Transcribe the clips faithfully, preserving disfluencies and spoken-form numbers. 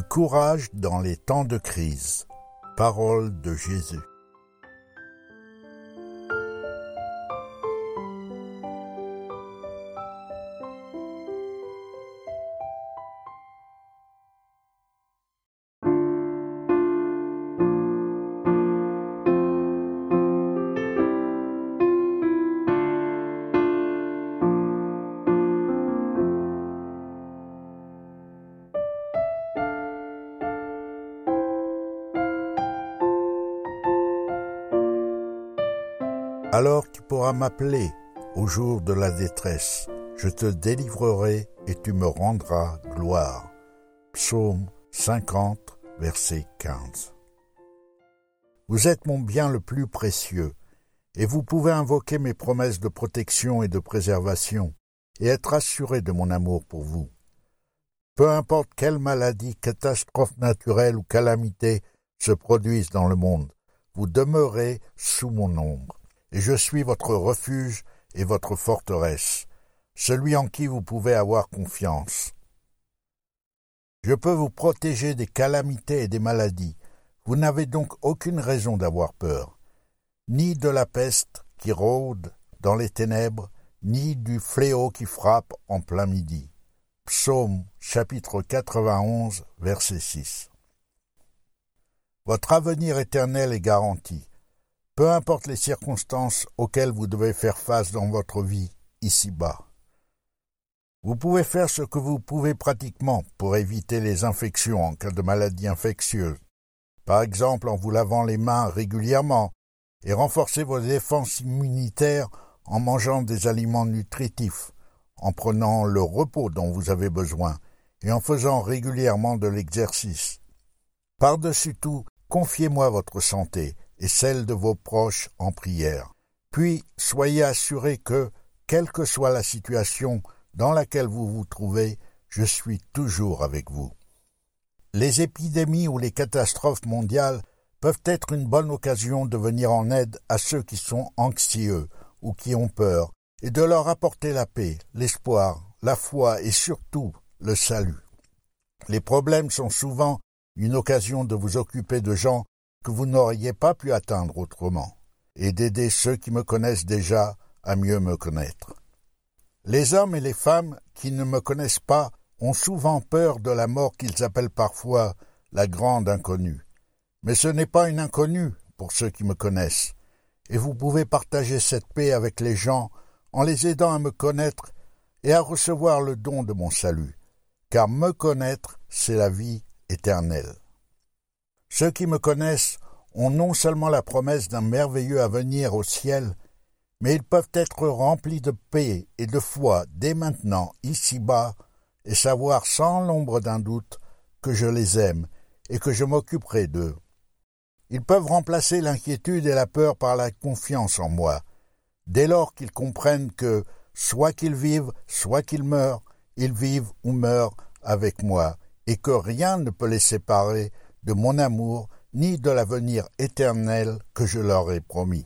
Du courage dans les temps de crise. Parole de Jésus. Alors tu pourras m'appeler au jour de la détresse. Je te délivrerai et tu me rendras gloire. Psaume cinquante, verset quinze. Vous êtes mon bien le plus précieux, et vous pouvez invoquer mes promesses de protection et de préservation, et être assuré de mon amour pour vous. Peu importe quelle maladie, catastrophe naturelle ou calamité se produisent dans le monde, vous demeurez sous mon ombre. Et je suis votre refuge et votre forteresse, celui en qui vous pouvez avoir confiance. Je peux vous protéger des calamités et des maladies. Vous n'avez donc aucune raison d'avoir peur, ni de la peste qui rôde dans les ténèbres, ni du fléau qui frappe en plein midi. Psaume chapitre quatre-vingt-onze, verset six. Votre avenir éternel est garanti. Peu importe les circonstances auxquelles vous devez faire face dans votre vie, ici-bas. Vous pouvez faire ce que vous pouvez pratiquement pour éviter les infections en cas de maladie infectieuse. Par exemple, en vous lavant les mains régulièrement et renforcer vos défenses immunitaires en mangeant des aliments nutritifs, en prenant le repos dont vous avez besoin et en faisant régulièrement de l'exercice. Par-dessus tout, confiez-moi votre santé et celle de vos proches en prière. Puis, soyez assurés que, quelle que soit la situation dans laquelle vous vous trouvez, je suis toujours avec vous. Les épidémies ou les catastrophes mondiales peuvent être une bonne occasion de venir en aide à ceux qui sont anxieux ou qui ont peur, et de leur apporter la paix, l'espoir, la foi et surtout le salut. Les problèmes sont souvent une occasion de vous occuper de gens que vous n'auriez pas pu atteindre autrement, et d'aider ceux qui me connaissent déjà à mieux me connaître. Les hommes et les femmes qui ne me connaissent pas ont souvent peur de la mort qu'ils appellent parfois la grande inconnue. Mais ce n'est pas une inconnue pour ceux qui me connaissent, et vous pouvez partager cette paix avec les gens en les aidant à me connaître et à recevoir le don de mon salut, car me connaître, c'est la vie éternelle. Ceux qui me connaissent ont non seulement la promesse d'un merveilleux avenir au ciel, mais ils peuvent être remplis de paix et de foi dès maintenant, ici-bas, et savoir sans l'ombre d'un doute que je les aime et que je m'occuperai d'eux. Ils peuvent remplacer l'inquiétude et la peur par la confiance en moi, dès lors qu'ils comprennent que, soit qu'ils vivent, soit qu'ils meurent, ils vivent ou meurent avec moi, et que rien ne peut les séparer de mon amour, ni de l'avenir éternel que je leur ai promis.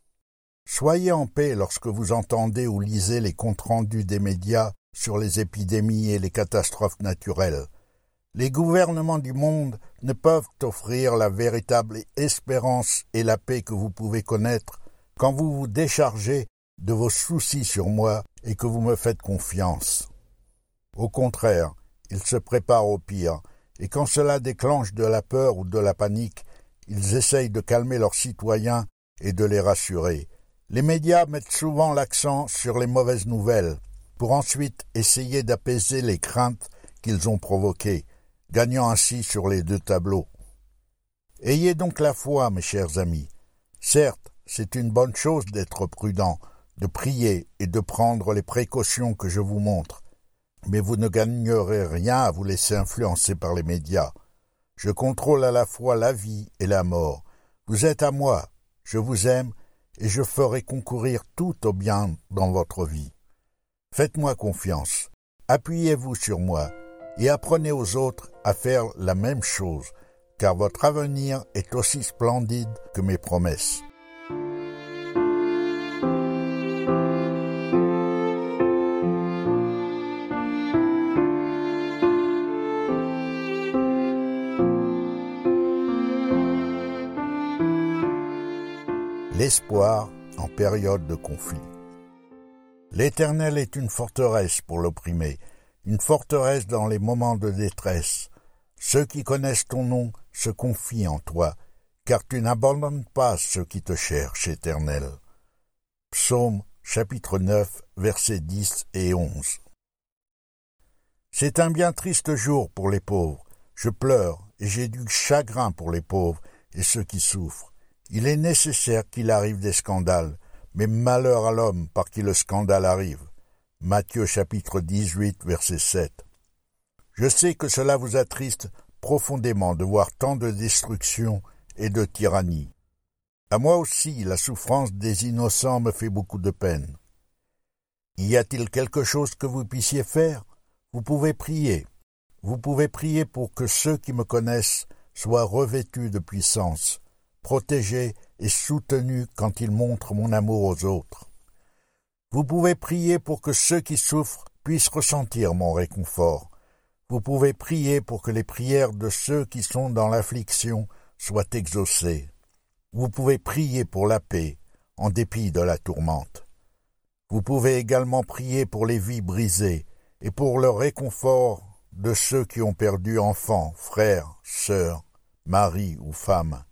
Soyez en paix lorsque vous entendez ou lisez les comptes rendus des médias sur les épidémies et les catastrophes naturelles. Les gouvernements du monde ne peuvent offrir la véritable espérance et la paix que vous pouvez connaître quand vous vous déchargez de vos soucis sur moi et que vous me faites confiance. Au contraire, ils se préparent au pire, et quand cela déclenche de la peur ou de la panique, ils essayent de calmer leurs citoyens et de les rassurer. Les médias mettent souvent l'accent sur les mauvaises nouvelles, pour ensuite essayer d'apaiser les craintes qu'ils ont provoquées, gagnant ainsi sur les deux tableaux. Ayez donc la foi, mes chers amis. Certes, c'est une bonne chose d'être prudent, de prier et de prendre les précautions que je vous montre. Mais vous ne gagnerez rien à vous laisser influencer par les médias. Je contrôle à la fois la vie et la mort. Vous êtes à moi, je vous aime, et je ferai concourir tout au bien dans votre vie. Faites-moi confiance, appuyez-vous sur moi, et apprenez aux autres à faire la même chose, car votre avenir est aussi splendide que mes promesses. l'espoir en période de conflit. L'Éternel est une forteresse pour l'opprimé, une forteresse dans les moments de détresse. Ceux qui connaissent ton nom se confient en toi, car tu n'abandonnes pas ceux qui te cherchent, Éternel. Psaume chapitre neuf, versets dix et onze. C'est un bien triste jour pour les pauvres. Je pleure et j'ai du chagrin pour les pauvres et ceux qui souffrent. Il est nécessaire qu'il arrive des scandales, mais malheur à l'homme par qui le scandale arrive. Matthieu chapitre dix-huit, verset sept. Je sais que cela vous attriste profondément de voir tant de destruction et de tyrannie. À moi aussi, la souffrance des innocents me fait beaucoup de peine. Y a-t-il quelque chose que vous puissiez faire? Vous pouvez prier. Vous pouvez prier pour que ceux qui me connaissent soient revêtus de puissance, protégés et soutenus quand ils montrent mon amour aux autres. Vous pouvez prier pour que ceux qui souffrent puissent ressentir mon réconfort. Vous pouvez prier pour que les prières de ceux qui sont dans l'affliction soient exaucées. Vous pouvez prier pour la paix, en dépit de la tourmente. Vous pouvez également prier pour les vies brisées et pour le réconfort de ceux qui ont perdu enfants, frères, sœurs, mari ou femme.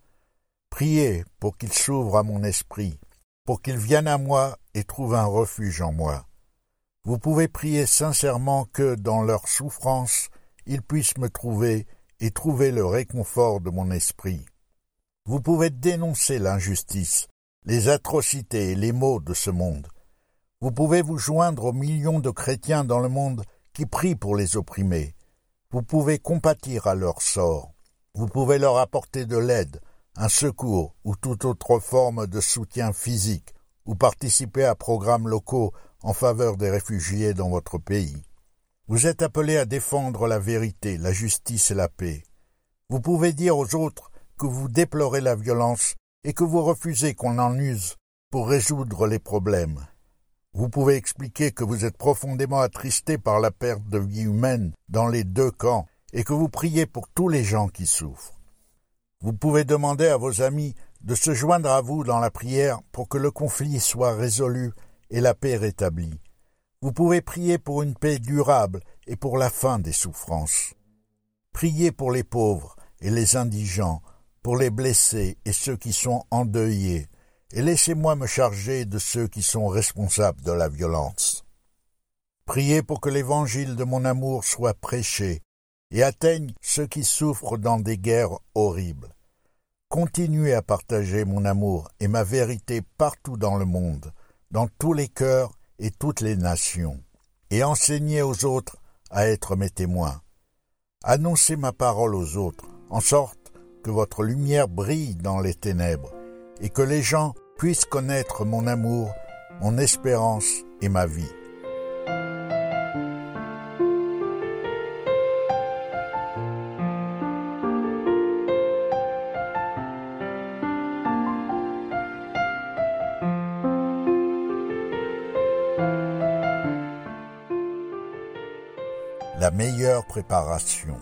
Priez pour qu'ils s'ouvrent à mon esprit, pour qu'ils viennent à moi et trouvent un refuge en moi. Vous pouvez prier sincèrement que, dans leur souffrance, ils puissent me trouver et trouver le réconfort de mon esprit. Vous pouvez dénoncer l'injustice, les atrocités et les maux de ce monde. Vous pouvez vous joindre aux millions de chrétiens dans le monde qui prient pour les opprimés. Vous pouvez compatir à leur sort. Vous pouvez leur apporter de l'aide, un secours ou toute autre forme de soutien physique, ou participer à programmes locaux en faveur des réfugiés dans votre pays. Vous êtes appelés à défendre la vérité, la justice et la paix. Vous pouvez dire aux autres que vous déplorez la violence et que vous refusez qu'on en use pour résoudre les problèmes. Vous pouvez expliquer que vous êtes profondément attristé par la perte de vie humaine dans les deux camps et que vous priez pour tous les gens qui souffrent. Vous pouvez demander à vos amis de se joindre à vous dans la prière pour que le conflit soit résolu et la paix rétablie. Vous pouvez prier pour une paix durable et pour la fin des souffrances. Priez pour les pauvres et les indigents, pour les blessés et ceux qui sont endeuillés, et laissez-moi me charger de ceux qui sont responsables de la violence. Priez pour que l'évangile de mon amour soit prêché et atteigne ceux qui souffrent dans des guerres horribles. Continuez à partager mon amour et ma vérité partout dans le monde, dans tous les cœurs et toutes les nations, et enseignez aux autres à être mes témoins. Annoncez ma parole aux autres, en sorte que votre lumière brille dans les ténèbres, et que les gens puissent connaître mon amour, mon espérance et ma vie. La meilleure préparation.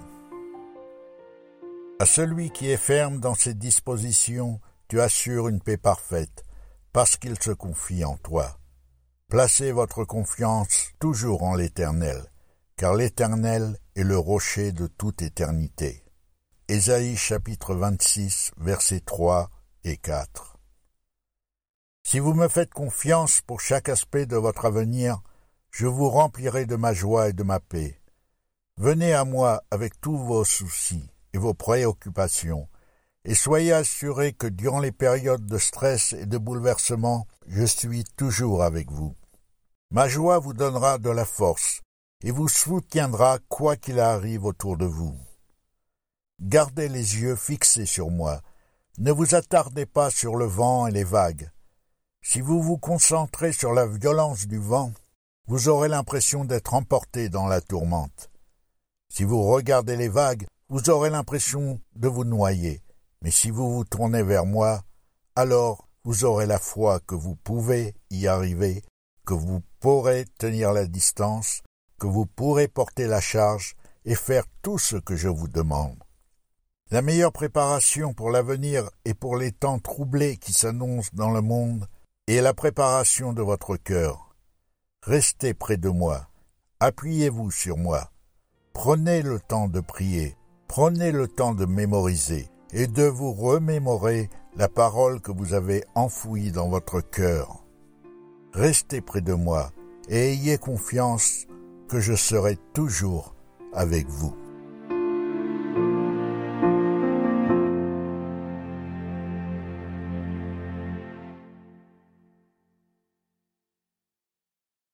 À celui qui est ferme dans ses dispositions, tu assures une paix parfaite, parce qu'il se confie en toi. Placez votre confiance toujours en l'Éternel, car l'Éternel est le rocher de toute éternité. Ésaïe chapitre vingt-six, versets trois et quatre. Si vous me faites confiance pour chaque aspect de votre avenir, je vous remplirai de ma joie et de ma paix. Venez à moi avec tous vos soucis et vos préoccupations, et soyez assurés que durant les périodes de stress et de bouleversement, je suis toujours avec vous. Ma joie vous donnera de la force et vous soutiendra quoi qu'il arrive autour de vous. Gardez les yeux fixés sur moi, ne vous attardez pas sur le vent et les vagues. Si vous vous concentrez sur la violence du vent, vous aurez l'impression d'être emporté dans la tourmente. Si vous regardez les vagues, vous aurez l'impression de vous noyer. Mais si vous vous tournez vers moi, alors vous aurez la foi que vous pouvez y arriver, que vous pourrez tenir la distance, que vous pourrez porter la charge et faire tout ce que je vous demande. La meilleure préparation pour l'avenir et pour les temps troublés qui s'annoncent dans le monde est la préparation de votre cœur. Restez près de moi, appuyez-vous sur moi, prenez le temps de prier, prenez le temps de mémoriser et de vous remémorer la parole que vous avez enfouie dans votre cœur. Restez près de moi et ayez confiance que je serai toujours avec vous.